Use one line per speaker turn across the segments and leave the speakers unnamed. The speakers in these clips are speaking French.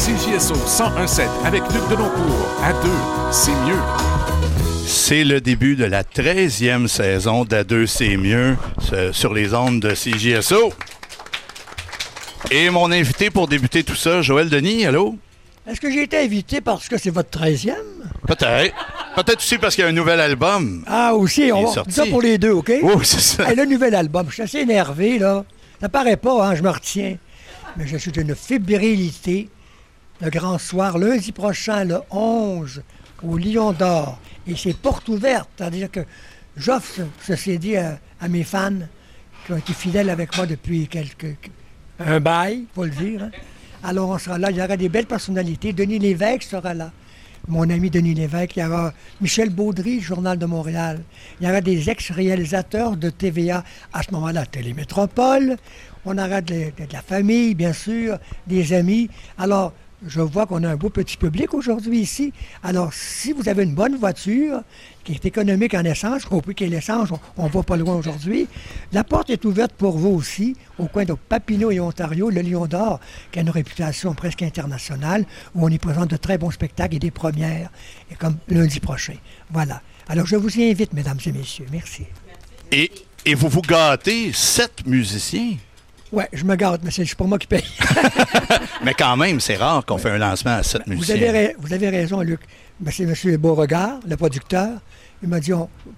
CJSO 101.7 avec Luc Denoncourt. À deux, c'est mieux.
C'est le début de la 13e saison d'À deux, c'est mieux sur les ondes de CJSO. Et mon invité pour débuter tout ça, Joël Denis, allô?
Est-ce que j'ai été invité parce que c'est votre 13e?
Peut-être. Peut-être aussi parce qu'il y a un nouvel album.
Ah, aussi, on va ça pour les deux, OK?
Oui, c'est ça.
Hey, le nouvel album, je suis assez énervé, là. Ça paraît pas, hein, je me retiens. Mais je suis d'une fébrilité. Le grand soir, lundi prochain, le 11, au Lion d'Or. Et c'est porte ouverte. C'est-à-dire que j'offre ce CD à mes fans qui ont été fidèles avec moi depuis un bail, il faut le dire. Hein. Alors, on sera là. Il y aura des belles personnalités. Denis Lévesque sera là. Mon ami Denis Lévesque. Il y aura Michel Baudry, Journal de Montréal. Il y aura des ex-réalisateurs de TVA. À ce moment-là, Télémétropole. On aura de la famille, bien sûr, des amis. Alors, je vois qu'on a un beau petit public aujourd'hui ici. Alors, si vous avez une bonne voiture qui est économique en essence, compris que l'essence, on va pas loin aujourd'hui, la porte est ouverte pour vous aussi, au coin de Papineau et Ontario, le Lion d'Or, qui a une réputation presque internationale, où on y présente de très bons spectacles et des premières, et comme lundi prochain. Voilà. Alors, je vous y invite, mesdames et messieurs. Merci.
Et vous vous gâtez 7 musiciens?
Oui, je me gâte, mais c'est pas moi qui paye.
Mais quand même, c'est rare qu'on fait un lancement à 7 musiciens.
Vous avez raison, Luc. Ben, c'est M. Beauregard, le producteur. Il m'a dit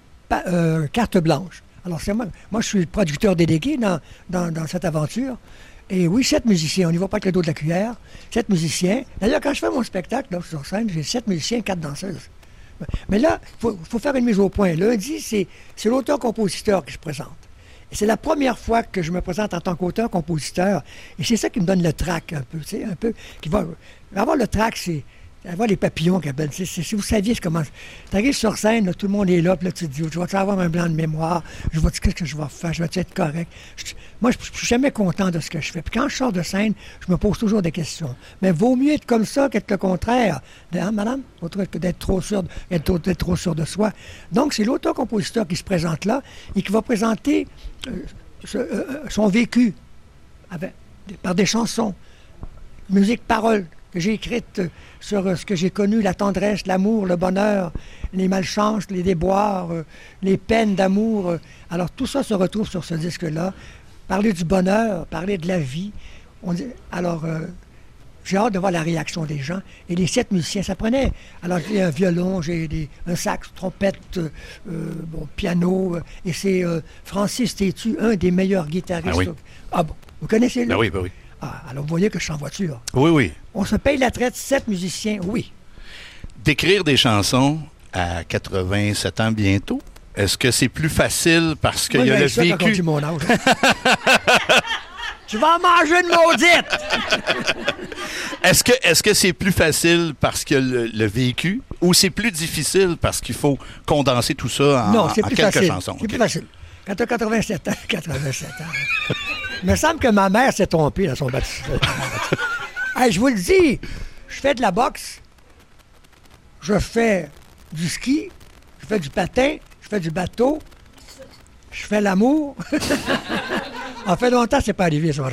carte blanche. Alors, c'est moi. Moi, je suis le producteur délégué dans cette aventure. Et oui, 7 musiciens. On n'y va pas avec le dos de la cuillère. 7 musiciens. D'ailleurs, quand je fais mon spectacle là, sur scène, j'ai 7 musiciens, 4 danseuses. Mais là, il faut faire une mise au point. Lundi, c'est l'auteur-compositeur qui se présente. Et c'est la première fois que je me présente en tant qu'auteur-compositeur. Et c'est ça qui me donne le trac un peu, tu sais, un peu. Avoir le trac, c'est avoir les papillons qui appellent. Si vous saviez comment. Tu arrives sur scène, là, tout le monde est là, puis là, tu te dis, je vais avoir un blanc de mémoire, qu'est-ce que je vais faire, je vais être correct. Moi, je suis jamais content de ce que je fais. Puis quand je sors de scène, je me pose toujours des questions. Mais vaut mieux être comme ça qu'être le contraire. Hein, madame? D'être trop sûr de soi. Donc, c'est l'auteur-compositeur qui se présente là et qui va présenter son vécu par des chansons, musique, paroles que j'ai écrites sur ce que j'ai connu, la tendresse, l'amour, le bonheur, les malchances, les déboires, les peines d'amour. Alors tout ça se retrouve sur ce disque-là. Parler du bonheur, parler de la vie. J'ai hâte de voir la réaction des gens. Et les 7 musiciens, ça prenait. Alors, j'ai un violon, j'ai un sax, trompette, piano. Et c'est Francis Tétu, un des meilleurs guitaristes.
Ah oui.
Ah bon, vous connaissez lui?
Ben oui, ben oui.
Ah, alors, vous voyez que je suis en voiture.
Oui, oui.
On se paye la traite, 7 musiciens, oui.
D'écrire des chansons à 87 ans bientôt, est-ce que c'est plus facile parce qu'il y a le vécu?
Quand on dit mon âge. Tu vas en manger une maudite!
Est-ce que c'est plus facile parce que le vécu ou c'est plus difficile parce qu'il faut condenser tout ça en quelques chansons?
C'est plus facile. Quand tu as 87 ans, il me semble que ma mère s'est trompée dans son baptême. Hey, je vous le dis, je fais de la boxe, je fais du ski, je fais du patin, je fais du bateau, je fais l'amour. En fait longtemps, c'est pas arrivé, ça.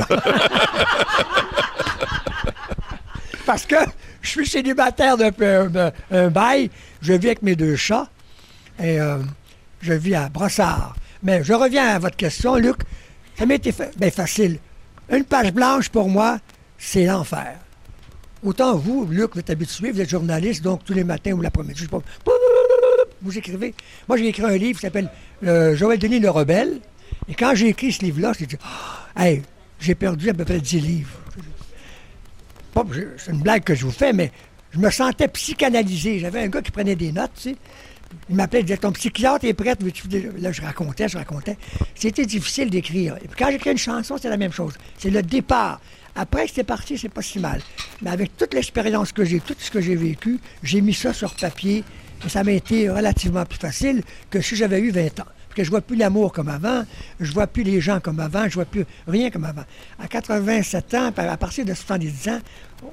Parce que je suis célibataire depuis un bail. Je vis avec mes 2 chats. Et je vis à Brossard. Mais je reviens à votre question, Luc. Ça m'a été facile. Une page blanche, pour moi, c'est l'enfer. Autant vous, Luc, vous êtes habitué, vous êtes journaliste, donc tous les matins ou l'après-midi, vous écrivez. Moi, j'ai écrit un livre qui s'appelle Joël Denis le Rebelle. Et quand j'ai écrit ce livre-là, j'ai dit, hey, j'ai perdu à peu près 10 livres. C'est une blague que je vous fais, mais je me sentais psychanalysé. J'avais un gars qui prenait des notes, tu sais. Il m'appelait, il disait, ton psychiatre est prêt. Là, je racontais. C'était difficile d'écrire. Et puis quand j'écris une chanson, c'est la même chose. C'est le départ. Après que c'est parti, c'est pas si mal. Mais avec toute l'expérience que j'ai, tout ce que j'ai vécu, j'ai mis ça sur papier. Et ça m'a été relativement plus facile que si j'avais eu 20 ans. Parce que je vois plus l'amour comme avant, je vois plus les gens comme avant, je vois plus rien comme avant. À 87 ans, à partir de 70 ans,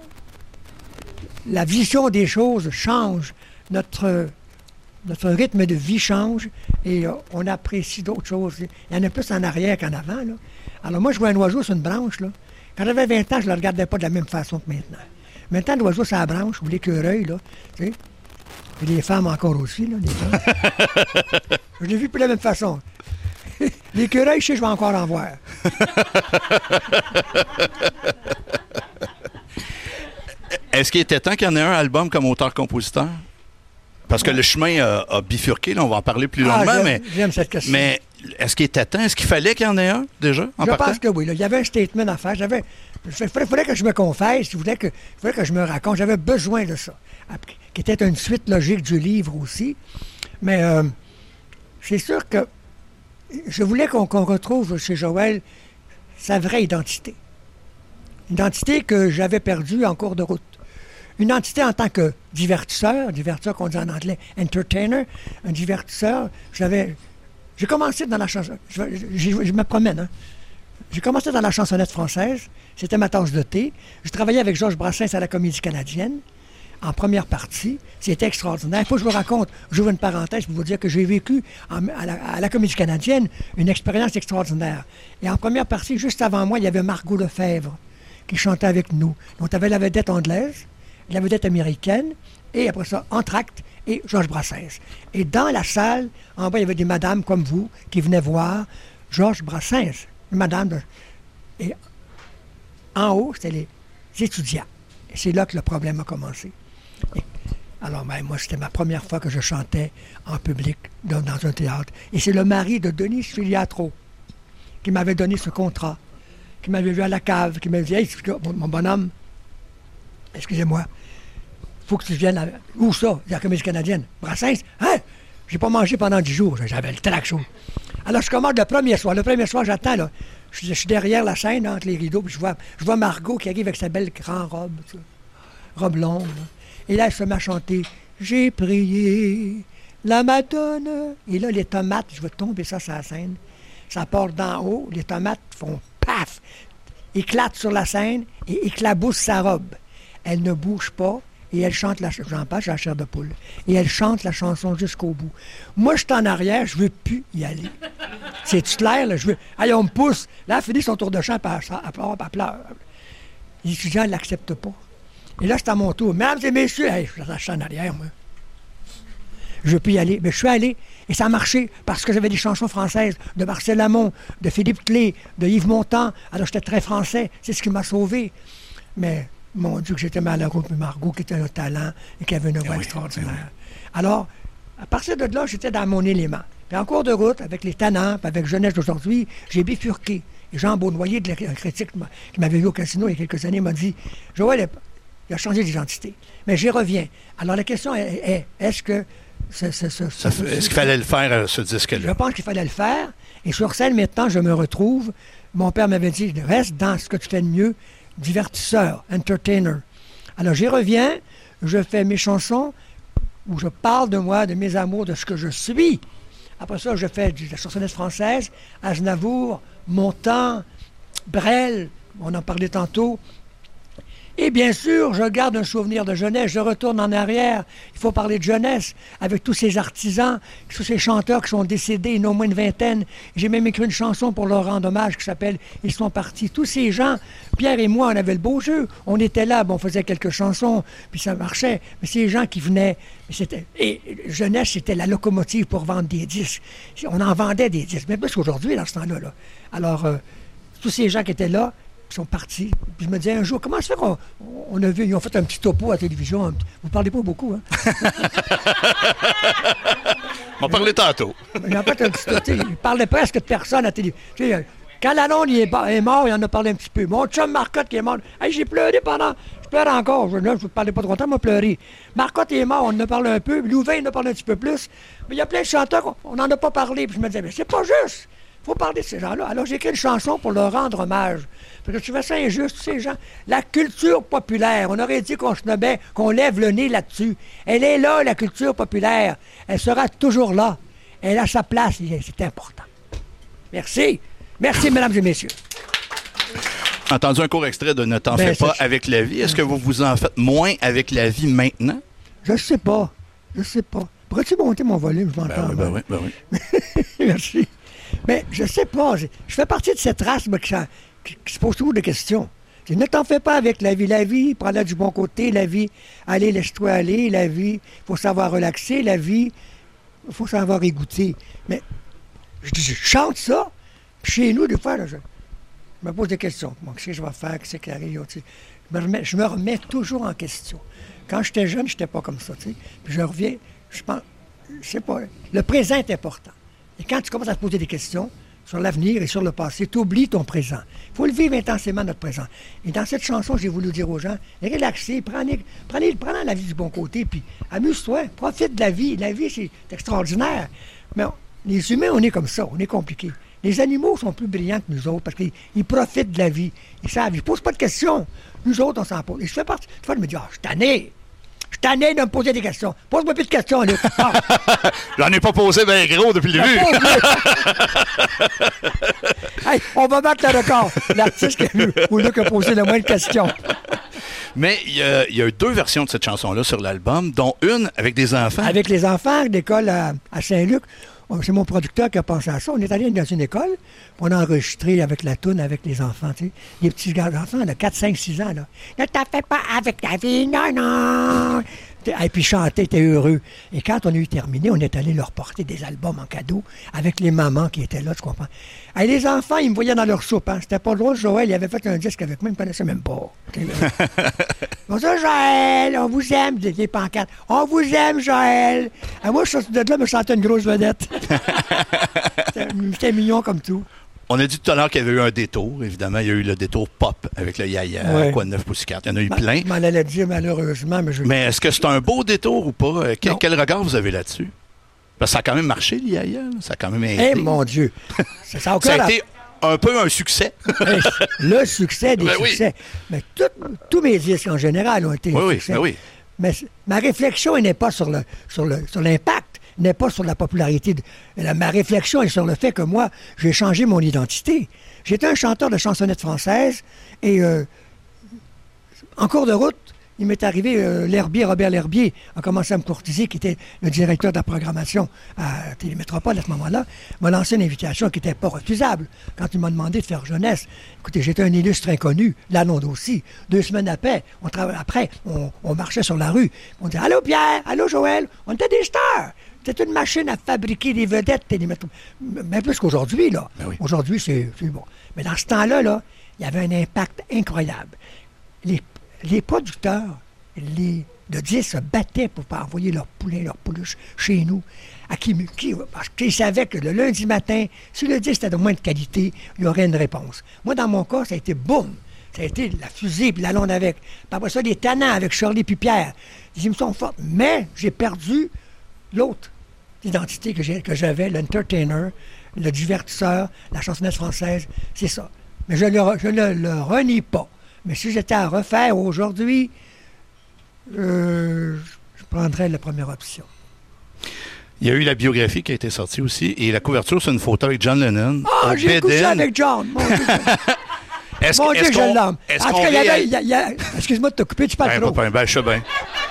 la vision des choses change. Notre rythme de vie change et on apprécie d'autres choses. Il y en a plus en arrière qu'en avant. Là. Alors moi, je vois un oiseau sur une branche. Là. Quand j'avais 20 ans, je ne le regardais pas de la même façon que maintenant. Maintenant, l'oiseau sur la branche, ou l'écureuil, là, tu sais. Et les femmes encore aussi, là, les femmes. Je l'ai vu de la même façon. L'écureuil, je sais, je vais encore en voir.
Est-ce qu'il était temps qu'il y en ait un album comme auteur-compositeur? Parce que le chemin a bifurqué, là, on va en parler plus longuement,
j'aime cette question.
Mais est-ce qu'il était temps? Est-ce qu'il fallait qu'il y en ait un, déjà, en partant?
Je pense que oui. Là. Il y avait un statement à faire. Il fallait que je me confesse, il fallait que je me raconte. J'avais besoin de ça. Qui était une suite logique du livre aussi. Mais c'est sûr que je voulais qu'on retrouve chez Joël sa vraie identité. Une identité que j'avais perdue en cours de route. Une identité en tant que divertisseur qu'on dit en anglais, entertainer, un divertisseur. J'ai commencé dans la chanson. Je me promène, hein. J'ai commencé dans la chansonnette française. C'était ma tasse de thé. Je travaillais avec Georges Brassens à la Comédie Canadienne, en première partie. C'était extraordinaire. Il faut que je vous raconte, j'ouvre une parenthèse pour vous dire que j'ai vécu à la Comédie Canadienne une expérience extraordinaire. Et en première partie, juste avant moi, il y avait Margot Lefebvre qui chantait avec nous. Donc, tu avais la vedette anglaise, la vedette américaine, et après ça, Entr'acte et Georges Brassens. Et dans la salle, en bas, il y avait des madames comme vous qui venaient voir Georges Brassens. Une madame Et en haut, c'était les étudiants. Et c'est là que le problème a commencé. Alors, moi, c'était ma première fois que je chantais en public dans un théâtre. Et c'est le mari de Denis Filiatro qui m'avait donné ce contrat, qui m'avait vu à la cave, qui m'avait dit « Hey, mon bonhomme, excusez-moi, il faut que tu viennes à... Où ça? La Comédie Canadienne. Brassens? Hein? J'ai pas mangé pendant 10 jours. J'avais le trac chaud. Alors, je commande le premier soir. Le premier soir, j'attends, là. Je suis derrière la scène, entre les rideaux, puis je vois Margot qui arrive avec sa belle grande robe, ça. Robe longue. Là. Et là, elle se met à chanter « J'ai prié la Madone ». Et là, les tomates, je vais tomber ça sur la scène. Ça part d'en haut, les tomates font paf, éclatent sur la scène et éclaboussent sa robe. Elle ne bouge pas et elle chante j'en passe, j'ai la chair de poule. Et elle chante la chanson jusqu'au bout. Moi, je suis en arrière, je veux plus y aller. C'est-tu clair, là? Je veux... Allez, on me pousse. Là, elle finit son tour de chant, elle pleure. Les étudiants ne l'acceptent pas. Et là, c'est à mon tour. Mesdames et messieurs, hey, je suis en arrière, moi. Je veux plus y aller. Mais je suis allé. Et ça a marché parce que j'avais des chansons françaises de Marcel Amont, de Philippe Clé, de Yves Montand. Alors, j'étais très français. C'est ce qui m'a sauvé. Mais, mon Dieu, que j'étais malheureux. Puis Margot, qui était un talent et qui avait une voix extraordinaire. Alors, à partir de là, j'étais dans mon élément. Puis en cours de route, avec les tannants, puis avec Jeunesse d'aujourd'hui, j'ai bifurqué. Et Jean Beaunoyer, de la critique qui m'avait vu au casino il y a quelques années, m'a dit « Joël, il a changé d'identité. » Mais j'y reviens. Alors, la question est est-ce que...
Est-ce qu'il fallait le faire, ce disque-là?
Je pense qu'il fallait le faire. Et sur scène, maintenant, je me retrouve. Mon père m'avait dit, reste dans ce que tu fais de mieux, divertisseur, entertainer. Alors, j'y reviens. Je fais mes chansons où je parle de moi, de mes amours, de ce que je suis. Après ça, je fais de la chansonnette française, Aznavour, Montand, Brel, on en parlait tantôt. Et bien sûr, je garde un souvenir de jeunesse, je retourne en arrière. Il faut parler de jeunesse, avec tous ces artisans, tous ces chanteurs qui sont décédés, il y en a au moins une vingtaine. J'ai même écrit une chanson pour leur rendre hommage qui s'appelle « Ils sont partis ». Tous ces gens, Pierre et moi, on avait le beau jeu. On était là, on faisait quelques chansons, puis ça marchait. Mais ces gens qui venaient, et jeunesse, c'était la locomotive pour vendre des disques. On en vendait des disques, mais plus qu'aujourd'hui, dans ce temps-là. Là. Alors, tous ces gens qui étaient là, sont partis. Puis je me disais un jour, comment ça fait qu'on a vu, ils ont fait un petit topo à la télévision. Vous parlez pas beaucoup, hein?
On parlait tantôt.
Ils ont fait un petit topo. Ils parlaient presque de personne à la télévision. Quand Lalonde est mort, il en a parlé un petit peu. Mon chum Marcotte qui est mort, hey, j'ai pleuré pendant... Je pleure encore. Je ne parlais pas trop longtemps, moi, pleurer. Marcotte est mort, on en a parlé un peu. Louvain, il en a parlé un petit peu plus. Mais il y a plein de chanteurs, on n'en a pas parlé. Puis je me disais, mais c'est pas juste. Il faut parler de ces gens-là. Alors, j'ai écrit une chanson pour leur rendre hommage. Parce que je trouvais ça injuste, ces gens. La culture populaire, on aurait dit qu'on snobait, qu'on lève le nez là-dessus. Elle est là, la culture populaire. Elle sera toujours là. Elle a sa place. C'est important. Merci. Merci, mesdames et messieurs.
Entendu un court extrait de Ne t'en fais pas avec la vie. Est-ce que vous vous en faites moins avec la vie maintenant?
Je sais pas. Pourrais-tu monter mon volume? Je m'entends.
Ben oui.
Merci. Mais je sais pas. Je fais partie de cette race qui se pose toujours des questions. Je dis, ne t'en fais pas avec la vie. La vie, prends-la du bon côté. La vie, allez, laisse-toi aller. La vie, il faut savoir relaxer. La vie, il faut savoir y goûter. Mais je chante ça. Puis chez nous, des fois, là, je me pose des questions. Bon, qu'est-ce que je vais faire? Qu'est-ce qui arrive? Tu sais, je me remets toujours en question. Quand j'étais jeune, je n'étais pas comme ça. Tu sais. Puis je reviens, je pense, je sais pas, le présent est important. Et quand tu commences à te poser des questions sur l'avenir et sur le passé, tu oublies ton présent. Il faut le vivre intensément, notre présent. Et dans cette chanson, j'ai voulu dire aux gens, relaxez, prenez la vie du bon côté, puis amuse-toi, profite de la vie. La vie, c'est extraordinaire. Mais les humains, on est comme ça, on est compliqués. Les animaux sont plus brillants que nous autres parce qu'ils profitent de la vie. Ils savent, ils ne posent pas de questions. Nous autres, on s'en pose. Et je fais partie. Des fois, je me dis, je suis tanné. Je suis tanné de me poser des questions. Pose-moi plus de questions, Luc.
J'en ai pas posé bien gros depuis le début.
Hey, on va battre le record. L'artiste qui a vu où Luc a posé le moins de questions.
Mais il y a eu 2 versions de cette chanson-là sur l'album, dont une avec des enfants.
Avec les enfants d'école à Saint-Luc. C'est mon producteur qui a pensé à ça. On est allé dans une école, on a enregistré avec la toune, avec les enfants, tu sais. Les petits enfants, là, 4, 5, 6 ans, là. Ne t'en fais pas avec ta vie, non, non. Et puis chanter, t'es heureux. Et quand on a eu terminé, on est allé leur porter des albums en cadeau avec les mamans qui étaient là, tu comprends? Et les enfants, ils me voyaient dans leur soupe, hein. C'était pas drôle, Joël, il avait fait un disque avec moi, ils me connaissaient même pas. Bonjour, Joël, on vous aime, des pancartes. On vous aime, Joël. Et moi, je suis de là, me sentais une grosse vedette. C'était mignon comme tout.
On a dit tout à l'heure qu'il y avait eu un détour. Évidemment, il y a eu le détour pop avec le Yaya, Quoi de neuf Pussycat. Il y en a eu plein.
Je m'en allais dire malheureusement.
Mais est-ce que c'est un beau détour ou pas? Quel regard vous avez là-dessus? Parce que ça a quand même marché, le Yaya. Ça a quand même été.
Eh mon Dieu! Ça
a été un peu un succès.
Le succès des succès. Oui. Mais tous mes disques en général ont été un succès. Oui. Mais ma réflexion n'est pas sur l'impact. N'est pas sur la popularité. Ma réflexion est sur le fait que moi, j'ai changé mon identité. J'étais un chanteur de chansonnettes françaises et en cours de route, il m'est arrivé, Robert L'Herbier a commencé à me courtiser, qui était le directeur de la programmation à Télémétropole à ce moment-là, m'a lancé une invitation qui n'était pas refusable. Quand il m'a demandé de faire jeunesse, écoutez, j'étais un illustre inconnu, Lalonde aussi. 2 semaines après, on marchait sur la rue. On disait « Allô Pierre, allô Joël », on était des stars. C'était une machine à fabriquer des vedettes Télémétropole. Même plus qu'aujourd'hui, là. Oui. Aujourd'hui, c'est bon. Mais dans ce temps-là, là, il y avait un impact incroyable. Les producteurs de disques se battaient pour pas envoyer leurs poulets, leurs pouliches chez nous. Parce qu'ils savaient que le lundi matin, si le disque était de moins de qualité, il y aurait une réponse. Moi, dans mon cas, ça a été boum. Ça a été la fusée, puis la londe avec. Puis après ça, des tannants avec Shirley puis Pierre. Les émissions fortes. Mais j'ai perdu l'autre identité que j'avais, l'entertainer, le divertisseur, la chansonnette française. C'est ça. Mais je ne le renie pas. Mais si j'étais à refaire aujourd'hui, je prendrais la première option.
Il y a eu la biographie qui a été sortie aussi, et la couverture, c'est une photo avec John Lennon.
Ah, j'ai couché avec John! Mon Dieu, mon Dieu, je l'aime. En tout cas, excuse-moi de te couper, tu parles trop.
Ben, je sais bien.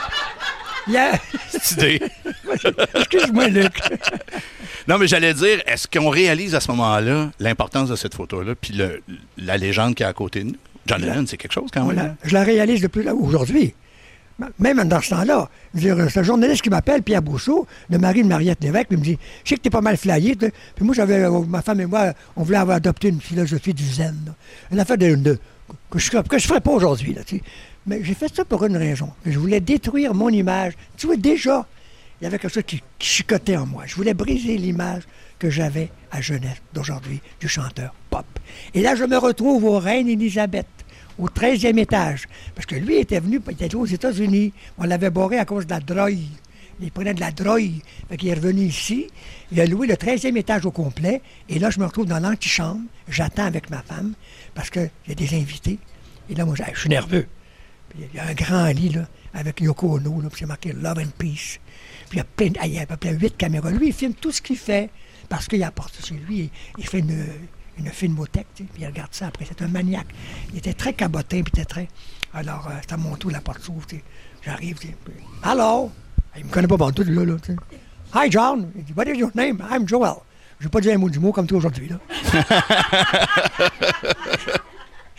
Cette idée.
Excuse-moi, Luc.
Non, mais j'allais dire, est-ce qu'on réalise à ce moment-là l'importance de cette photo-là, puis la légende qui est à côté de nous? John Lennon, c'est quelque chose quand même.
Je la réalise depuis aujourd'hui. Même dans ce temps-là. C'est un journaliste qui m'appelle, Pierre Bousseau, le mari de Mariette Lévesque, il me dit « Je sais que t'es pas mal flyé. » Puis moi, ma femme et moi, on voulait avoir adopté une philosophie du zen. Là. Une affaire que je ferais pas aujourd'hui. Là, mais j'ai fait ça pour une raison. Je voulais détruire mon image. Tu vois, déjà, il y avait quelque chose qui chicotait en moi. Je voulais briser l'image que j'avais à jeunesse d'aujourd'hui du chanteur pop. Et là, je me retrouve au Reine Élisabeth, au 13e étage. Parce que lui, il était aux États-Unis. On l'avait barré à cause de la drogue. Il prenait de la drogue. Fait qu'il est revenu ici. Il a loué le 13e étage au complet. Et là, je me retrouve dans l'antichambre. J'attends avec ma femme parce qu'il y a des invités. Et là, moi, je suis nerveux. Puis, il y a un grand lit, là, avec Yoko Ono, là, puis c'est marqué « Love and Peace ». Puis il y a à peu près 8 caméras. Lui, il filme tout ce qu'il fait parce qu'il apporte ça chez lui. Il fait une filmothèque, puis il regarde ça après. C'est un maniaque. Il était très cabotin, puis il était très... Alors, c'est à mon tour, la porte s'ouvre, j'arrive, « Hello! » Il me connaît pas partout, là, tu sais. « Hi, John! » Il dit « What is your name? I'm Joel. » Je vais pas dire un mot du mot comme toi aujourd'hui, là.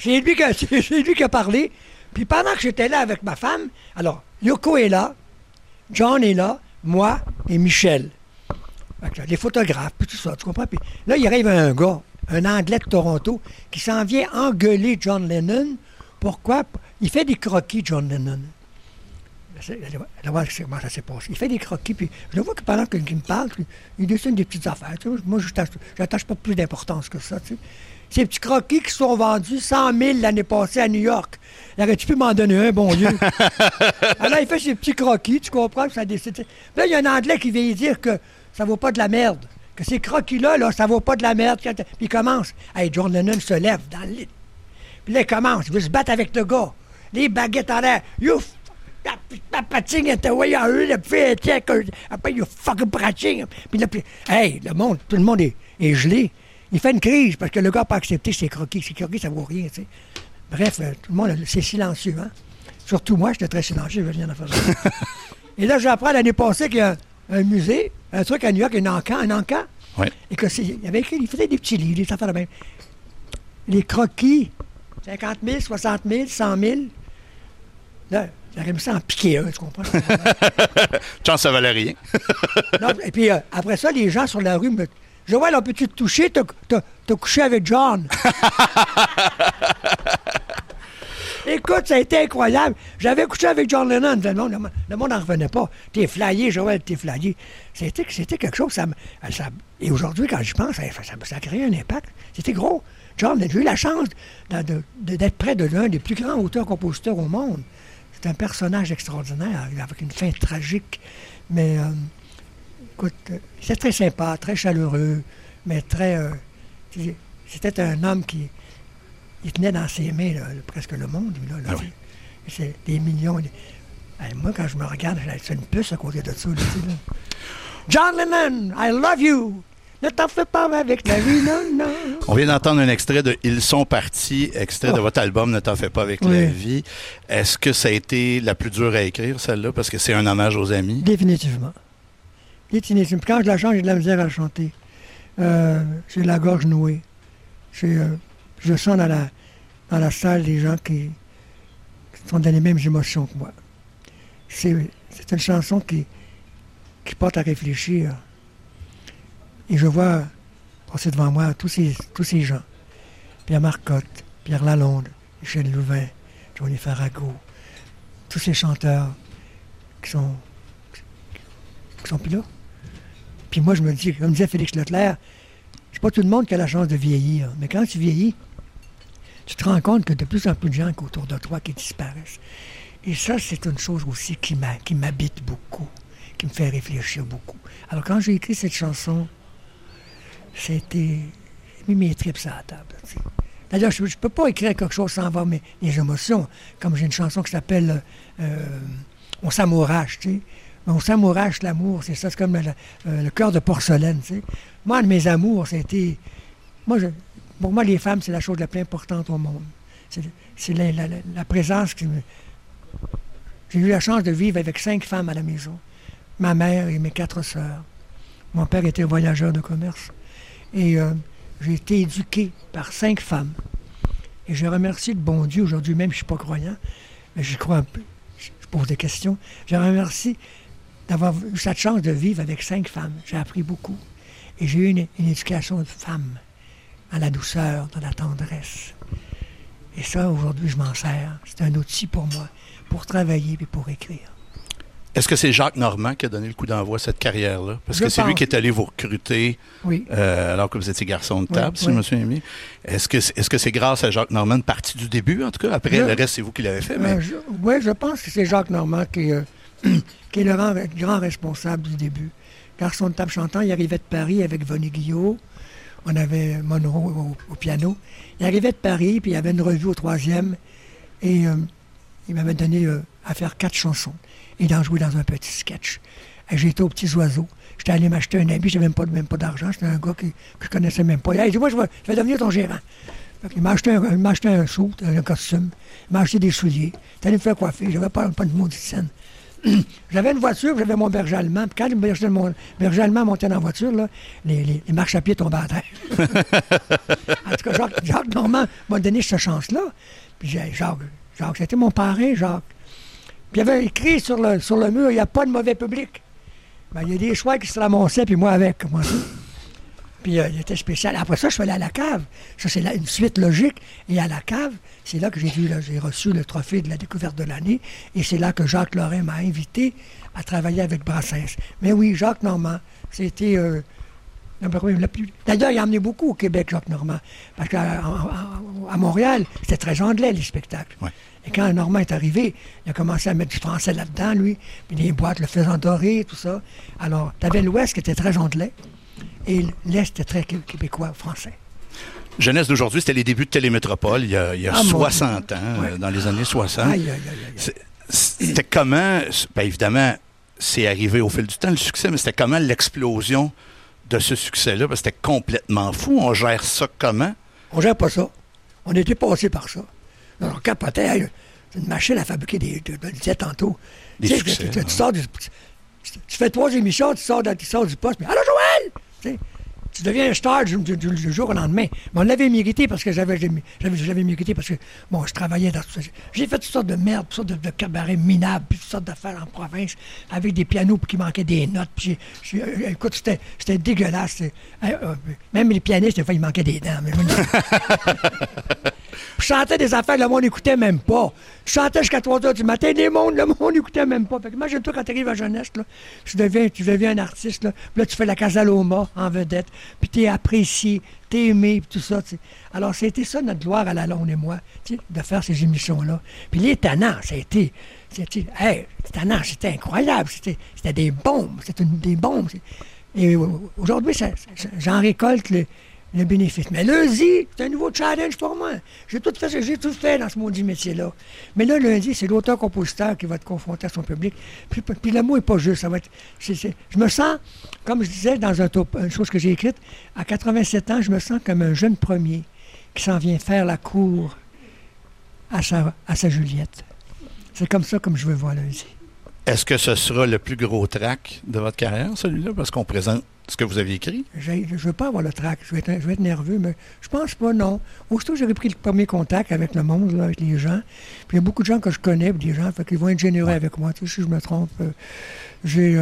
C'est lui, c'est lui qui a parlé. Puis pendant que j'étais là avec ma femme, alors, Yoko est là, John est là, moi et Michel. Les photographes, puis tout ça, tu comprends? Puis là, il arrive un gars, un Anglais de Toronto, qui s'en vient engueuler John Lennon. Pourquoi? Il fait des croquis, John Lennon. Allez voir comment ça s'est passé. Il fait des croquis, puis je le vois que pendant qu'il me parle, il dessine des petites affaires. Tu sais, moi, je n'attache pas plus d'importance que ça. Tu sais. Ces petits croquis qui sont vendus 100 000 l'année passée à New York. Aurais-tu pu m'en donner un, bon Dieu? Alors, il fait ses petits croquis, tu comprends? Ça décide. Là, il y a un Anglais qui vient dire que ça vaut pas de la merde. Que ces croquis-là, là, ça vaut pas de la merde. Puis il commence. Hey, John Lennon se lève dans le lit. Puis là, il commence. Il veut se battre avec le gars. Les baguettes en l'air. You patching at the way I heard the fair check. Après, you fucking patching. Puis là, hey, tout le monde est gelé. Il fait une crise parce que le gars n'a pas accepté ses croquis. Ses croquis, ça vaut rien, tu sais. Bref, tout le monde, c'est silencieux, hein. Surtout moi, j'étais très silencieux, je veux rien à faire. Et là, j'apprends l'année passée qu'il y a un musée, un truc à New York, un encan.
Oui.
Et que il avait écrit, il faisait des petits livres, des affaires de même. Les croquis, 50 000, 60 000, 100 000. Là, j'aurais mis ça en piqué, tu comprends?
Chance, ça valait rien.
Non, et puis, après ça, les gens sur la rue me... Joël, on peut-tu te toucher? T'as couché avec John. Écoute, ça a été incroyable. J'avais couché avec John Lennon. Le monde n'en revenait pas. T'es flyé, Joël, t'es flyé. C'était quelque chose. Et aujourd'hui, quand je pense, ça a créé un impact. C'était gros. John, j'ai eu la chance d'être près de l'un des plus grands auteurs-compositeurs au monde. C'est un personnage extraordinaire, avec une fin tragique. Mais... écoute, c'était très sympa, très chaleureux, mais très... c'était un homme qui il tenait dans ses mains là, presque le monde. Là,
ah oui.
C'est des millions. Moi, quand je me regarde, j'ai une puce à côté de ça. Là. John Lennon, I love you! Ne t'en fais pas avec la vie, non.
On vient d'entendre un extrait de Ils sont partis, extrait de votre album Ne t'en fais pas avec la vie. Est-ce que ça a été la plus dure à écrire, celle-là, parce que c'est un hommage aux amis?
Définitivement. Quand je la chante, j'ai de la misère à chanter. J'ai la gorge nouée. Je sens dans la salle des gens qui sont dans les mêmes émotions que moi. C'est une chanson qui porte à réfléchir. Et je vois passer devant moi tous ces gens. Pierre Marcotte, Pierre Lalonde, Michel Louvain, Johnny Farago, tous ces chanteurs qui sont plus là. Puis moi, je me dis, comme disait Félix Leclerc, c'est pas tout le monde qui a la chance de vieillir. Mais quand tu vieillis, tu te rends compte que de plus en plus de gens autour de toi qui disparaissent. Et ça, c'est une chose aussi qui m'habite beaucoup, qui me fait réfléchir beaucoup. Alors, quand j'ai écrit cette chanson, j'ai mis mes tripes à la table. T'sais. D'ailleurs, je ne peux pas écrire quelque chose sans avoir mes émotions. Comme j'ai une chanson qui s'appelle On s'amourache, tu sais. On s'amourache, l'amour, c'est ça, c'est comme le cœur de porcelaine, tu sais. Moi, de mes amours, c'était... Pour moi, les femmes, c'est la chose la plus importante au monde. C'est la présence qui me... J'ai eu la chance de vivre avec 5 femmes à la maison. Ma mère et mes 4 sœurs. Mon père était voyageur de commerce. Et j'ai été éduqué par 5 femmes. Et je remercie le bon Dieu. Aujourd'hui même, je ne suis pas croyant, mais je crois un peu. Je pose des questions. Je remercie d'avoir eu cette chance de vivre avec 5 femmes. J'ai appris beaucoup. Et j'ai eu une éducation de femme, dans la douceur, dans la tendresse. Et ça, aujourd'hui, je m'en sers. C'est un outil pour moi, pour travailler et pour écrire.
Est-ce que c'est Jacques Normand qui a donné le coup d'envoi à cette carrière-là? Parce que c'est lui qui est allé vous recruter alors que vous étiez garçon de table, si je me souviens bien. Est-ce que c'est grâce à Jacques Normand, une partie du début, en tout cas? Après, le reste, c'est vous qui l'avez fait. Mais...
je pense que c'est Jacques Normand qui est le grand responsable du début. Garçon de table chantant, il arrivait de Paris avec Vonnie Guillot. On avait Monroe au piano. Il arrivait de Paris, puis il y avait une revue au 3e. Et il m'avait donné à faire 4 chansons. Et d'en jouer dans un petit sketch. Et j'étais aux Petits Oiseaux. J'étais allé m'acheter un habit, j'avais même pas d'argent. C'était un gars que je connaissais même pas. Il dit, moi, je vais devenir ton gérant. Il m'a acheté un suit, un costume. Il m'a acheté des souliers. Il allé me faire coiffer. J'avais pas de maudite scène. j'avais une voiture, j'avais mon berger allemand. Puis quand mon berger allemand montait dans la voiture, là, les marches à pied tombaient à terre. En tout cas, Jacques Normand m'a donné cette chance-là. Puis Jacques, c'était mon parrain, Jacques. Puis il avait écrit sur le mur, il n'y a pas de mauvais public. Ben, il y a des choix qui se ramassaient, puis moi avec, comment ça. Puis il était spécial. Après ça, je suis allé à la cave. Ça, c'est une suite logique. Et à la cave, c'est là que j'ai reçu le trophée de la découverte de l'année. Et c'est là que Jacques Lorrain m'a invité à travailler avec Brassens. Mais oui, Jacques Normand, c'était... D'ailleurs, il a emmené beaucoup au Québec, Jacques Normand. Parce qu'à Montréal, c'était très anglais, les spectacles.
Ouais.
Et quand Normand est arrivé, il a commencé à mettre du français là-dedans, lui. Puis les boîtes, le faisant doré, tout ça. Alors, tu avais l'Ouest qui était très anglais. Et l'Est était très québécois, français.
Jeunesse d'aujourd'hui, c'était les débuts de Télémétropole, il y a 60 ans,
ouais.
Dans les années 60.
Aïe.
C'était comment, bien évidemment, c'est arrivé au fil du temps, le succès, mais c'était comment l'explosion de ce succès-là? Parce que c'était complètement fou. On gère ça comment?
On gère pas ça. On était passé par ça. On capotait. C'est une machine à fabriquer je le disais tantôt.
Des succès.
Tu fais 3 émissions, tu sors du poste, mais « Allô, Joël! » Tu deviens un star du jour au lendemain. Mais on l'avait mérité parce que j'avais mérité parce que, bon, je travaillais dans tout ça. J'ai fait toutes sortes de merde, toutes sortes de cabarets minables, puis toutes sortes d'affaires en province, avec des pianos qui manquaient des notes. Puis écoute, c'était dégueulasse. Même les pianistes, des fois, il manquait des dents. Je chantais des affaires, le monde n'écoutait même pas. Je chantais jusqu'à 3 h du matin, le monde n'écoutait même pas. Fait que imagine-toi quand tu arrives à jeunesse, là, tu deviens un artiste, là, puis là, tu fais la Casa Loma en vedette, puis tu es apprécié, tu es aimé, puis tout ça. T'sais. Alors, c'était ça notre gloire à la Londe et moi, de faire ces émissions-là. Puis les tannants, c'était incroyable. C'était des bombes. C'était des bombes. Et aujourd'hui, j'en récolte le bénéfice. Mais lundi, c'est un nouveau challenge pour moi. J'ai tout fait dans ce maudit métier-là. Mais là, lundi, c'est l'auteur-compositeur qui va être confronté à son public. Puis le mot n'est pas juste. Ça va être, je me sens, comme je disais dans une chose que j'ai écrite, à 87 ans, je me sens comme un jeune premier qui s'en vient faire la cour à sa Juliette. C'est comme ça comme je veux voir lundi.
Est-ce que ce sera le plus gros track de votre carrière, celui-là, parce qu'on présente ce que vous avez écrit? Je
ne veux pas avoir le track. Je vais être nerveux, mais je pense pas, non. Aussitôt que j'aurais pris le premier contact avec le monde, là, avec les gens, puis il y a beaucoup de gens que je connais, puis des gens qui vont être généreux avec moi. Tu sais, si je me trompe, j'ai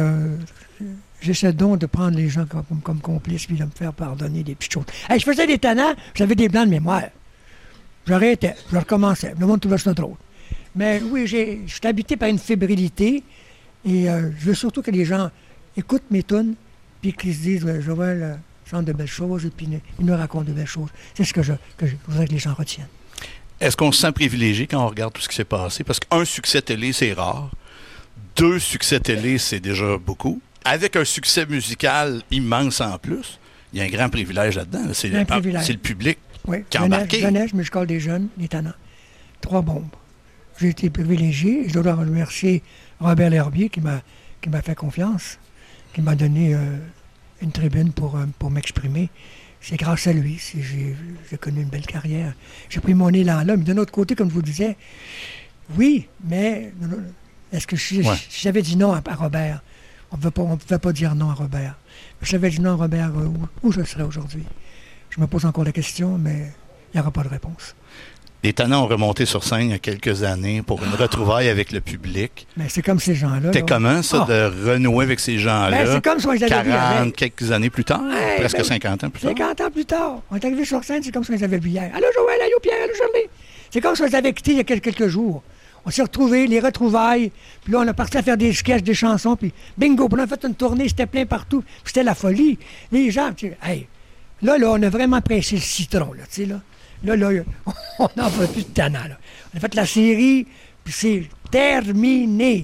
ce don de prendre les gens comme complices, puis de me faire pardonner des petites choses. Hey, je faisais des tannants, j'avais des blancs de mémoire. J'arrêtais, je recommençais. Le monde trouvait ça drôle. Mais oui, je suis habité par une fébrilité et je veux surtout que les gens écoutent mes tunes puis qu'ils se disent « Joël chante de belles choses » et puis il nous raconte de belles choses. C'est ce que je voudrais que les gens retiennent.
Est-ce qu'on se sent privilégié quand on regarde tout ce qui s'est passé? Parce qu'un succès télé, c'est rare. 2 succès télé, c'est déjà beaucoup. Avec un succès musical immense en plus, il y a un grand privilège là-dedans. C'est le public qui a embarqué.
Jeunesse, musical des jeunes, les tannants. 3 bombes. J'ai été privilégié. Je dois remercier Robert L'Herbier qui m'a fait confiance, qui m'a donné une tribune pour m'exprimer. C'est grâce à lui si j'ai connu une belle carrière. J'ai pris mon élan là. Mais d'un autre côté, comme je vous disais, oui, mais est-ce que si j'avais dit non à Robert, on ne pouvait pas dire non à Robert. Si j'avais dit non à Robert, où je serais aujourd'hui? Je me pose encore la question, mais il n'y aura pas de réponse.
Les tannants ont remonté sur scène il y a quelques années pour une retrouvaille avec le public.
Mais c'est comme ces gens-là.
C'était comment, ça, de renouer avec ces gens-là?
C'est comme si on les avait vus hier.
Quelques années plus tard? Presque 50 ans plus tard?
50 ans plus tard. On est arrivé sur scène, c'est comme si on les avait vus hier. Allô, Joël, allô, Pierre, allô, Charlie. C'est comme si on les avait quittés il y a quelques jours. On s'est retrouvés, les retrouvailles, puis là, on a parti à faire des sketchs, des chansons, puis bingo, puis on a fait une tournée, c'était plein partout. C'était la folie. Les gens, là, on a vraiment pressé le citron, là, tu sais, là. Là, on n'en veut plus de tannant, là. On a fait la série, puis c'est terminé.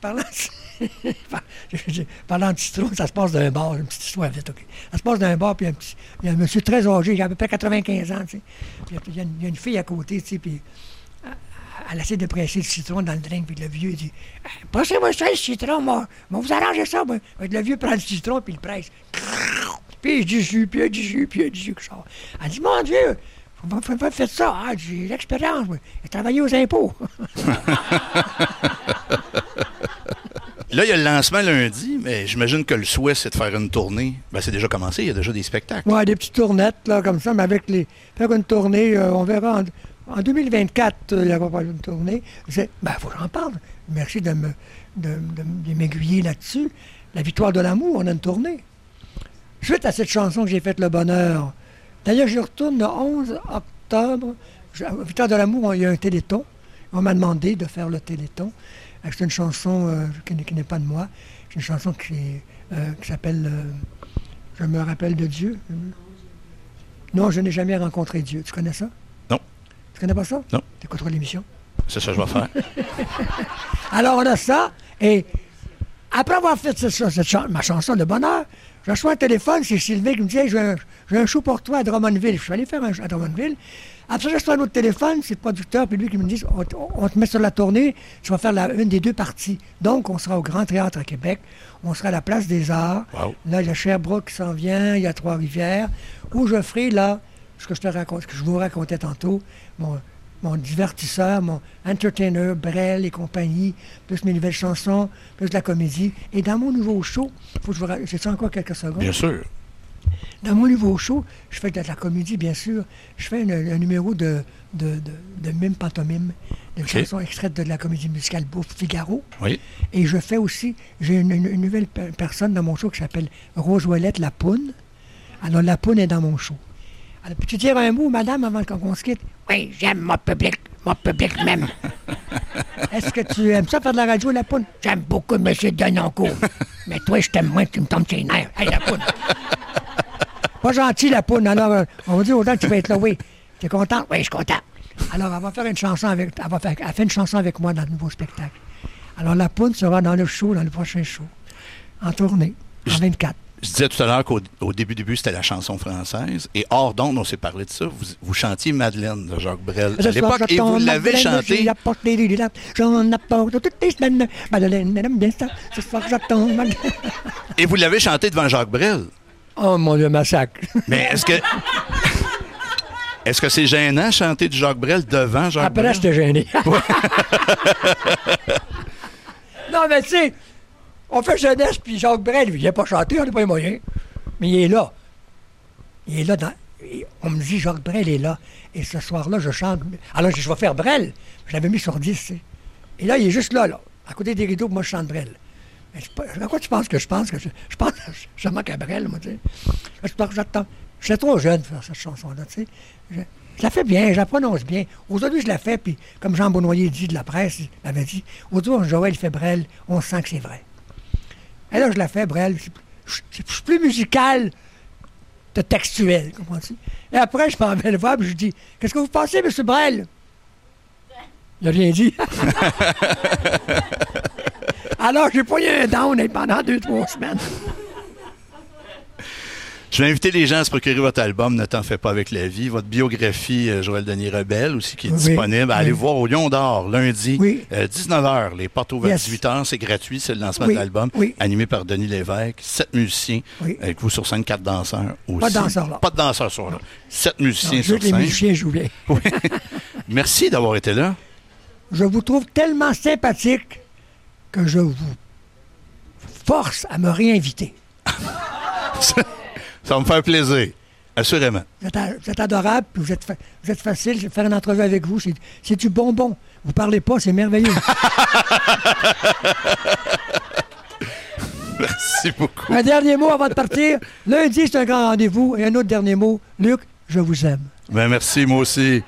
Parlant de citron, ça se passe d'un bar, une petite histoire vite, OK. Ça se passe d'un bar, puis il y a un monsieur très âgé, il a à peu près 95 ans, tu sais. Puis il y a une fille à côté, tu sais, puis elle essaie de presser le citron dans le drink, puis le vieux dit « Passez-moi ça, le citron, moi. Vous arrangez ça, moi. » Le vieux prend le citron, puis il le presse. Puis il dit jus, puis il dit jus, puis il dit jus. Elle dit « Mon Dieu! » Vous faites ça. Ah, j'ai l'expérience, moi. J'ai travaillé aux impôts.
Là, il y a le lancement lundi, mais j'imagine que le souhait, c'est de faire une tournée. Ben, c'est déjà commencé, il y a déjà des spectacles.
Ouais, des petites tournettes, là, comme ça, mais faire une tournée, on verra. En 2024, il n'y aura pas une tournée. Faut que j'en parle. Merci de m'aiguiller là-dessus. La victoire de l'amour, on a une tournée. Suite à cette chanson que j'ai faite, Le Bonheur. D'ailleurs, je retourne le 11 octobre. Victoire de l'amour, il y a un téléthon. On m'a demandé de faire le téléthon. C'est une chanson qui n'est pas de moi. C'est une chanson qui s'appelle Je me rappelle de Dieu. Non, je n'ai jamais rencontré Dieu. Tu connais ça?
Non.
Tu connais pas ça?
Non.
Tu écouteras l'émission.
C'est ça que je vais faire.
Alors, on a ça. Et après avoir fait ma chanson de bonheur, je reçois un téléphone, c'est Sylvain qui me dit hey, j'ai un show pour toi à Drummondville. Je suis allé faire un show à Drummondville. Après, je reçois un autre téléphone, c'est le producteur, puis lui qui me dit on te met sur la tournée, tu vas faire une des deux parties. Donc, on sera au Grand Théâtre à Québec, on sera à la Place des Arts.
Wow.
Là, il y a Sherbrooke qui s'en vient, il y a Trois-Rivières, où je ferai là ce que je vous racontais tantôt, mon divertisseur, mon entertainer, Brel et compagnie, plus mes nouvelles chansons, plus de la comédie. Et dans mon nouveau show, j'ai ça encore quelques secondes.
Bien sûr.
Dans mon nouveau show, je fais de la comédie, bien sûr. Je fais un numéro de mime pantomime, de chansons extraites de la comédie musicale Bouffe Figaro.
Oui.
Et je fais aussi, j'ai une nouvelle personne dans mon show qui s'appelle Rose Ouellette Lapoune. Alors, Lapoune est dans mon show. Alors, peux-tu dire un mot, madame, avant qu'on se quitte? Oui, j'aime mon public même. Est-ce que tu aimes ça faire de la radio, Lapoune? J'aime beaucoup M. Denoncourt. Mais toi, je t'aime moins, tu me tombes sur les nerfs. Hey, Lapoune! Pas gentil, Lapoune. Alors, on va dire autant que tu vas être là. Oui. T'es content? Oui, je suis content. Alors, elle va faire une chanson elle fait une chanson avec moi dans le nouveau spectacle. Alors, Lapoune sera dans le prochain show. En tournée, en 24.
Je disais tout à l'heure qu'au début, c'était la chanson française. Et hors d'onde, on s'est parlé de ça. Vous chantiez Madeleine de Jacques Brel à l'époque. Et vous l'avez chanté.
J'en apporte toutes les semaines. Madeleine, elle aime bien ça. Ce soir, j'attends Madeleine.
Et vous l'avez chanté devant Jacques Brel.
Oh, mon Dieu, massacre.
Mais est-ce que c'est gênant chanter du Jacques Brel devant Jacques Brel?
Après, j'étais gêné. Non, mais tu sais, on fait jeunesse, puis Jacques Brel, il n'a pas chanté, on n'a pas les moyens. Mais il est là. Il est là. On me dit, Jacques Brel est là. Et ce soir-là, je chante. Alors, je vais faire Brel. Je l'avais mis sur 10, tu sais. Et là, il est juste là, à côté des rideaux, moi, je chante Brel. Mais à quoi tu penses que je pense? Je pense que je manque à Brel, moi, tu sais. J'attends. Je suis trop jeune pour faire cette chanson-là, tu sais. Je la fais bien, je la prononce bien. Aujourd'hui, je la fais, puis comme Jean Beaunoyer dit de la presse, il m'avait dit, aujourd'hui, Joël fait Brel, on sent que c'est vrai. Et là, je la fais, Brel. Je suis plus musical que textuel, comprends-tu? Et après, je m'en vais le voir, puis je dis, qu'est-ce que vous pensez, M. Brel? Il n'a rien dit. Alors, j'ai pas eu un down pendant 2-3 semaines.
Je vais inviter les gens à se procurer votre album Ne t'en fais pas avec la vie, votre biographie Joël Denis Rebelle aussi qui est disponible. Allez voir au Lion d'Or lundi, 19h. Les portes ouvertes 18h, c'est gratuit, c'est le lancement de l'album. Animé par Denis Lévesque, 7 musiciens, avec vous sur scène, 4 danseurs aussi.
Pas de danseurs là.
Pas de danseurs sur là. 7 musiciens sur scène.
Les musiciens jouent bien.
Oui. Merci d'avoir été là.
Je vous trouve tellement sympathique que je vous force à me réinviter.
Ça va me faire plaisir, assurément.
Vous êtes adorable, puis vous êtes facile. Faire une entrevue avec vous, c'est du bonbon. Vous parlez pas, c'est merveilleux.
Merci beaucoup.
Un dernier mot avant de partir. Lundi, c'est un grand rendez-vous. Et un autre dernier mot. Luc, je vous aime.
Ben merci, moi aussi.